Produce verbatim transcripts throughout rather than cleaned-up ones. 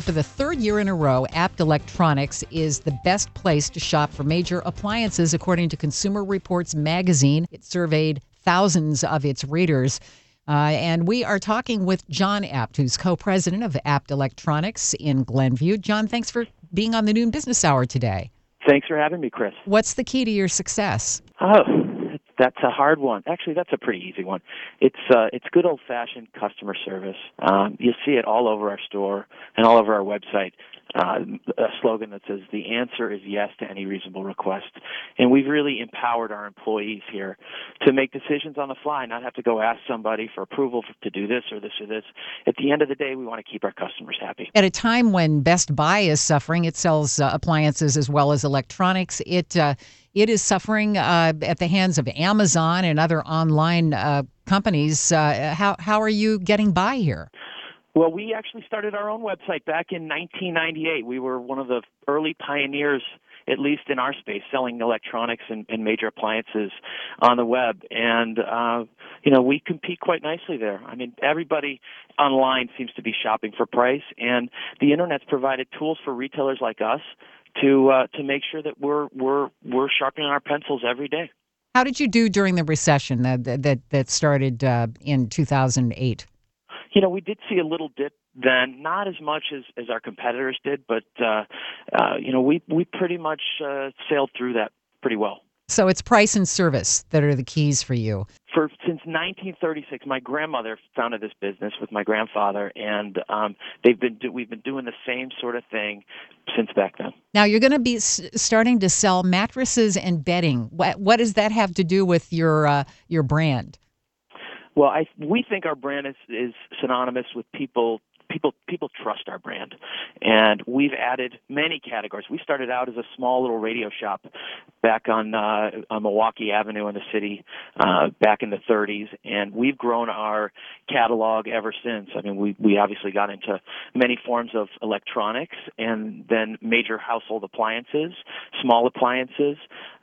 For the third year in a row, Apt Electronics is the best place to shop for major appliances, according to Consumer Reports magazine. It surveyed thousands of its readers. Uh, and we are talking with John Apt, who's co-president of Apt Electronics in Glenview. John, thanks for being on the Noon Business Hour today. Thanks for having me, Chris. What's the key to your success? Oh, that's a hard one. Actually, that's a pretty easy one. It's uh, it's good old-fashioned customer service. Um, you see it all over our store and all over our website. Uh, a slogan that says, "The answer is yes to any reasonable request." And we've really empowered our employees here to make decisions on the fly, not have to go ask somebody for approval to do this or this or this. At the end of the day, we want to keep our customers happy. At a time when Best Buy is suffering, it sells uh, appliances as well as electronics. It uh, it is suffering uh, at the hands of Amazon and other online uh, companies. Uh, how how are you getting by here? Well, we actually started our own website back in nineteen ninety-eight. We were one of the early pioneers, at least in our space, selling electronics and, and major appliances on the web. And, uh, you know, we compete quite nicely there. I mean, everybody online seems to be shopping for price, and the Internet's provided tools for retailers like us to uh, to make sure that we're we're we're sharpening our pencils every day. How did you do during the recession that that, that started uh, in two thousand eight? You know, we did see a little dip then, not as much as, as our competitors did, but, uh, uh, you know, we, we pretty much uh, sailed through that pretty well. So it's price and service that are the keys for you. For since nineteen thirty-six, my grandmother founded this business with my grandfather, and um, they've been do, we've been doing the same sort of thing since back then. Now you're going to be s- starting to sell mattresses and bedding. What, what does that have to do with your uh, your brand? Well, I we think our brand is, is synonymous with people. People people trust our brand, and we've added many categories. We started out as a small little radio shop back on uh, on Milwaukee Avenue in the city uh, back in the thirties, and we've grown our catalog ever since. I mean, we we obviously got into many forms of electronics, and then major household appliances, small appliances.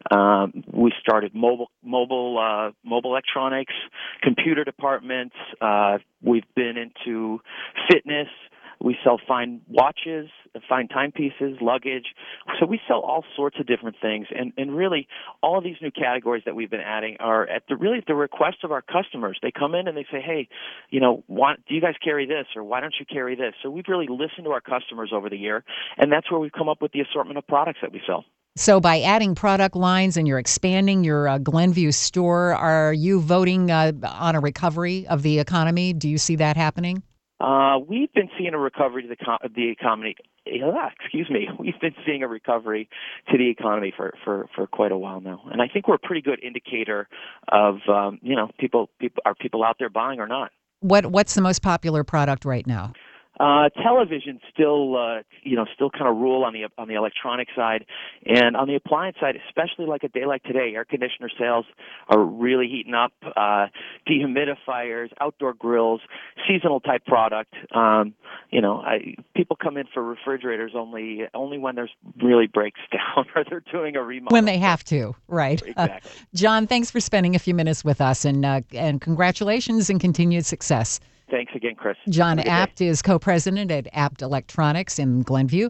Um, we started mobile mobile uh, mobile electronics, computer departments. Uh, we've been into fitness. We sell fine watches, fine timepieces, luggage. So we sell all sorts of different things. And, and really, all of these new categories that we've been adding are at the really at the request of our customers. They come in and they say, hey, you know, why, do you guys carry this? Or why don't you carry this? So we've really listened to our customers over the year, and that's where we've come up with the assortment of products that we sell. So by adding product lines and you're expanding your uh, Glenview store, are you voting uh, on a recovery of the economy? Do you see that happening? Uh, we've been seeing a recovery to the, co- the economy. Uh, excuse me. We've been seeing a recovery to the economy for, for, for quite a while now, and I think we're a pretty good indicator of um, you know people people are people out there buying or not. What what's the most popular product right now? Uh, television still, uh, you know, still kind of rule on the on the electronic side, and on the appliance side, especially like a day like today, air conditioner sales are really heating up. Uh, dehumidifiers, outdoor grills, seasonal type product. Um, you know, I, people come in for refrigerators only only when there's really breaks down or they're doing a remodel. When they have to, right? Exactly. Uh, John, thanks for spending a few minutes with us, and uh, and congratulations and continued success. Thanks again, Chris. John Apt is co-president at Apt Electronics in Glenview.